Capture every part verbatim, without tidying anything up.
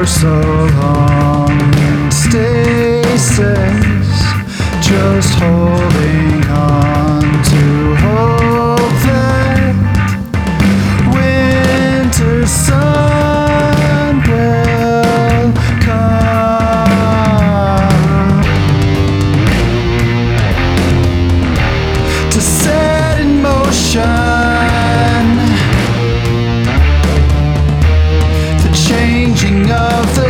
for so long in stasis, just holding on to hope that winter sun will come to set in motion the changing of the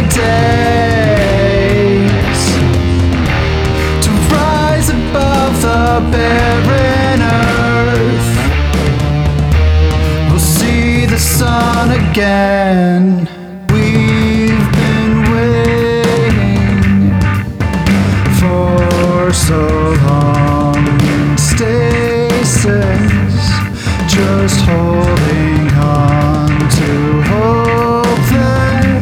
days, to rise above the barren earth. We'll see the sun again. We've been waiting for so long in stasis, just holding on to hope that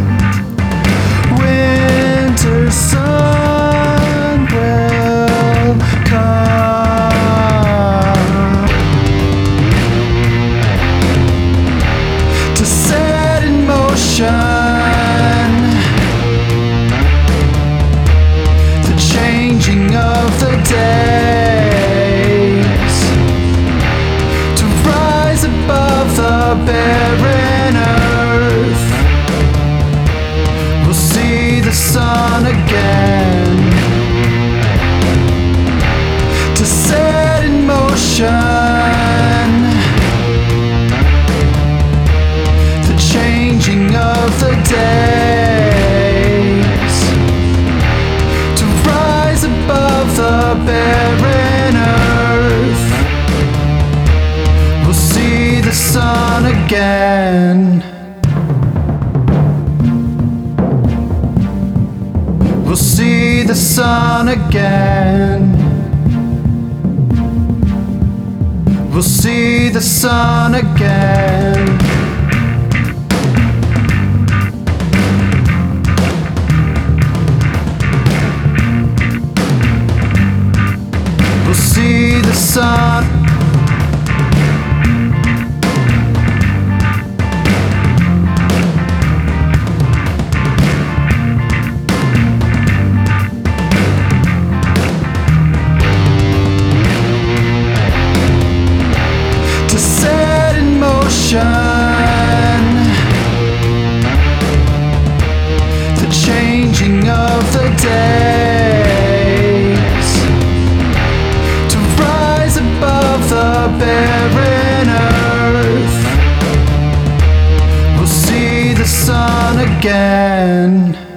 winter sun will come to set in motion the changing of the days, to rise above the barren earth. We'll see the sun again to set in motion the changing of the days, to rise above the barren earth. We'll see the sun again. We'll see the sun again. We'll see the sun again. We'll see the sun. To set in motion the changing of the days, to rise above the barren earth. We'll see the sun again.